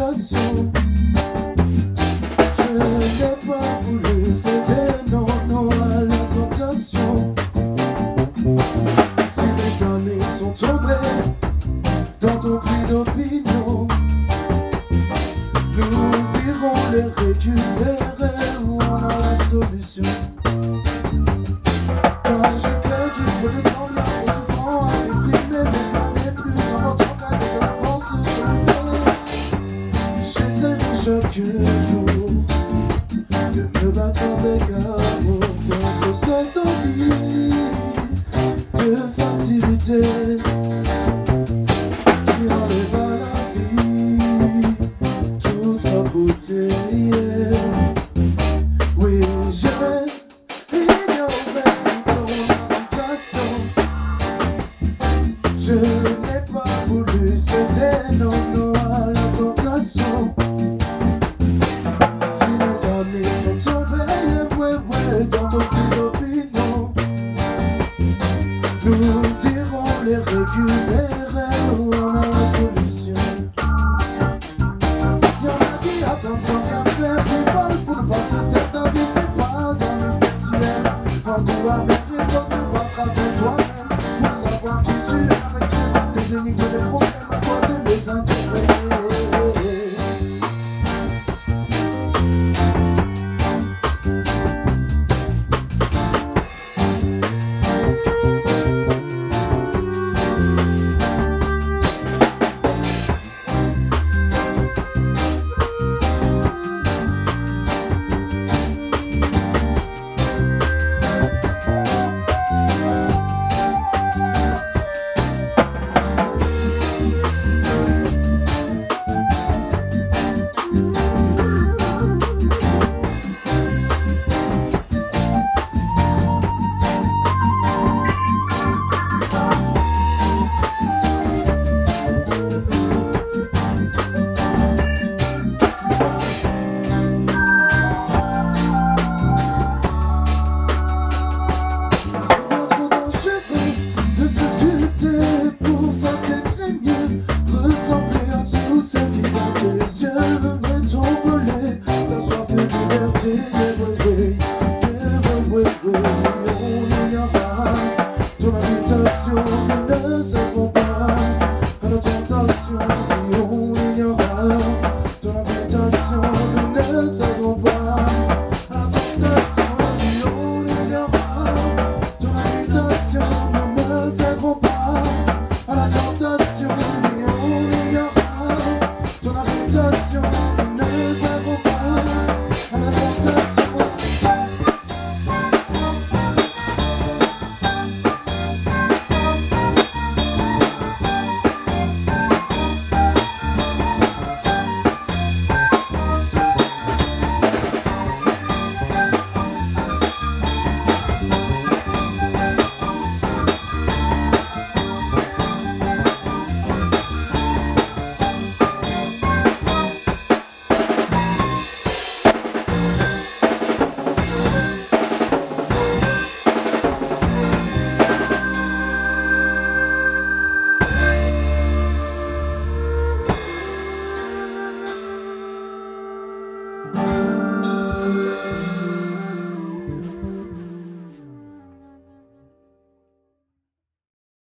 tentation. Je n'ai pas voulu céder, non, non à la tentation. Si les années sont tombées dans ton puits d'opinion, nous irons les récupérer où on a la solution. Car j'ai perdu trop de temps, bien trop souvent à déprimer, mais rien n'est plus dans votre cas de l'avance se lever. J'essaie chaque jour de me battre avec amour contre cette envie de facilité qui enlève à la vie toute sa beauté. Oui, j'ai ignoré ton tentation. Je n'ai pas voulu céder, non, non à la tentation. Si les années sont tombées, ouais, ouais, dans ton puits d'opinion, nous irons les récupérer où on a la solution. Y'en a qui attendent sans rien faire, des balles pour ne pas se taire. Ta vie ce n'est pas un mystère. Un coup à mettre et toi te battre avec toi-même pour savoir qui tu es, avec les énigmes et les problèmes, à toi de les intégrer. Pour s'intégrer mieux, ressembler à sous cette vie dans tes yeux.